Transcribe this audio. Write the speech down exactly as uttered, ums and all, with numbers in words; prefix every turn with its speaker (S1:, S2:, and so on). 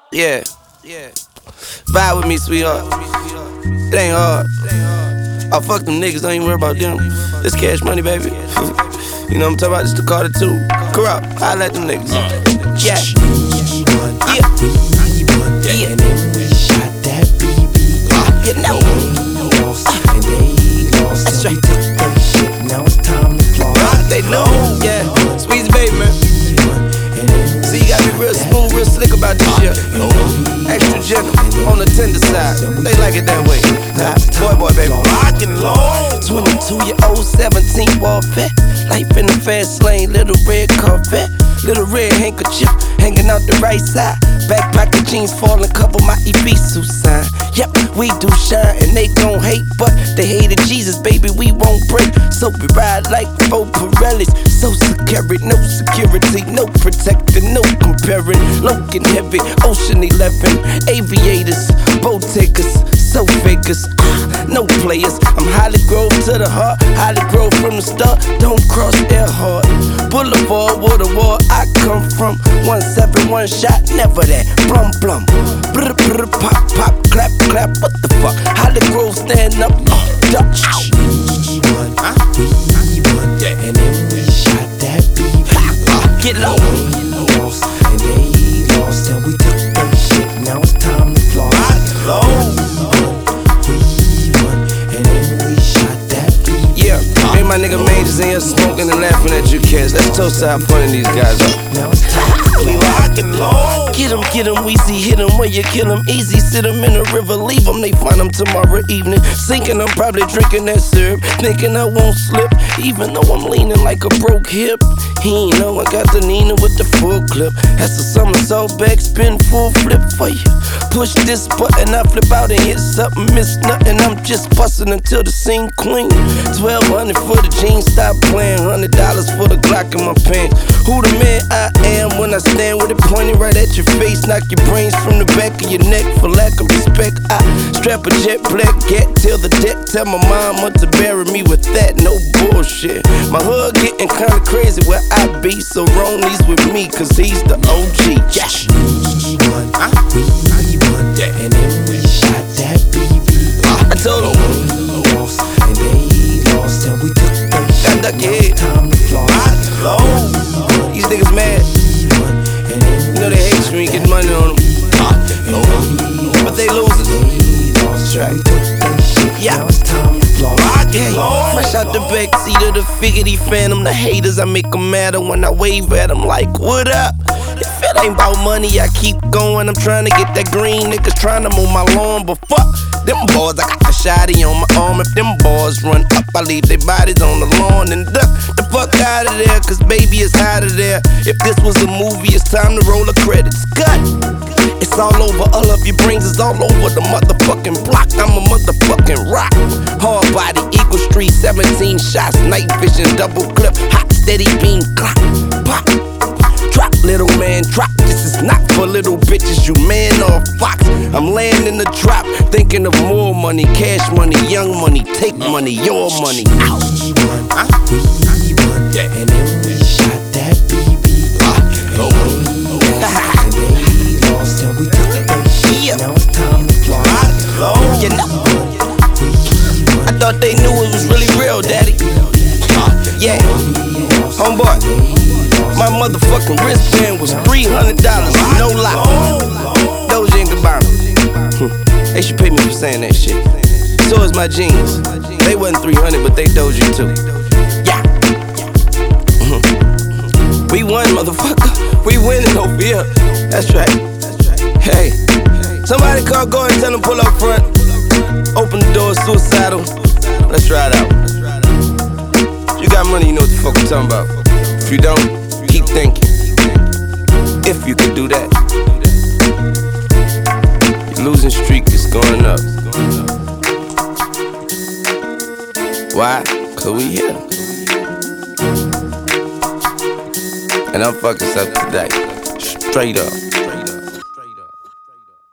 S1: Yeah, yeah. Vibe with me, sweetheart. It ain't hard. I fuck them niggas, don't even worry about them. This cash money, baby. You know what I'm talking about? This the Carter two. Corrupt. I let them niggas. Yeah. Yeah. Yeah.
S2: And then we shot that B B.
S1: You know.
S2: Lost, and they lost.
S1: That's
S2: and
S1: right.
S2: we took that shit. Now it's time to floss.
S1: They know. Yeah. Squeeze, baby, man. See, you gotta be real smooth, real slick about this shit. Extra gentle, on the tender side. They like it that way. Nah, boy, boy, baby. Rockin' low. twenty-two year old, seventeen ball vet. Life in the fast lane, little red Corvette. Little red handkerchief hanging out the right side. Back pocket jeans falling, couple my Ibisu sign. Yep, we do shine and they gon' hate, but they hated Jesus, baby, we won't break. So we ride like four Pirellis. So secure, no security, no protecting, no comparing. Logan heavy, Ocean eleven, aviators, boat takers, so fakers, ah, no players. I'm Holly Grove to the heart, Holly Grove from the start. Don't cross Earhart Boulevard, Waterwall. I come from one seven one shot, never that. Blum blum, brr brr pop pop, clap clap. What the fuck? Holly Grove stand up, uh, Dutch.
S2: We won, we won, and then we shot that B B.
S1: Get low.
S2: We lost, and they lost, and we took that shit. Now it's time to floss.
S1: Low.
S2: We won, and then we shot that B B.
S1: Yeah, me and my nigga Majors in here smoking and laughing at you cats. Let's toast how funny these guys are.
S2: Now it's time to
S1: We rockin' low. Get 'em, get 'em, Weezy, hit 'em when you kill 'em. Easy, sit 'em in the river, leave 'em. They find 'em tomorrow evening. Sinking, I'm probably drinking that syrup. Thinking I won't slip, even though I'm leaning like a broke hip. He ain't know I got the Nina with the full clip. That's a somersault back spin, full flip for you. Push this button, I flip out and hit something. Miss nothing, I'm just bustin' until the scene clean. twelve hundred for the jeans, stop playing. Hundred dollars for the Glock in my pants. Who the man I am when I stand with it pointing right at your face? Knock your brains from the back of your neck for lack of respect. I strap a jet black gat till the deck. Tell my mama to bury me with that, no bullshit. My hood getting kinda crazy where I be, so Ronnie's with me, cause he's the O G. Yeah.
S2: We won, we won, and then we shot that B B.
S1: I told him,
S2: We lost, and they lost, and we took that shit.
S1: duck your
S2: Now
S1: head.
S2: it's time to floss.
S1: Low. These niggas mad.
S2: We won, and then
S1: You know they hate you when you get money on them. But they losers.
S2: That's
S1: right. Yeah.
S2: Now it's time to floss.
S1: Hey, fresh out the backseat of the Figgity Phantom. The haters, I make 'em madder when I wave at 'em like, what up? If it ain't about money, I keep going. I'm trying to get that green. Niggas trying to move my lawn, but fuck them boys. I got the shotty on my arm. If them boys run up, I leave their bodies on the lawn and duck the fuck out of there, cause baby, it's out of there. If this was a movie, it's time to roll the credits. Cut. It's all over, all of your brains is all over the motherfucking block. I'm a motherfucking rock. Hard body, Eagle Street, seventeen shots, night vision, double clip, hot steady beam, clock, pop. Drop, little man, drop. This is not for little bitches, you man or fox. I'm laying in the drop, thinking of more money, cash money, young money, take money, your money. Ow.
S2: We won, we won, and then we shot that B B. And they lost, and we took that shit.
S1: Yeah.
S2: Now it's time to floss.
S1: You know, I thought they knew it was really real, daddy. Yeah, homeboy, my motherfucking wristband was three hundred dollars, no lie. Doja and Gabbana, they should pay me for saying that shit. So is my jeans. They wasn't three hundred, but they Doja too. Yeah. Mhm. We won, motherfucker. We winning over here. That's right. Hey, somebody call, go and tell them pull up front. Open the door, suicidal. Let's ride out. If you got money, you know what the fuck I'm talking about. If you don't, keep thinking. If you could do that. Your losing streak is going up. Why? Cause we here. And I'm fucking up today. Straight up.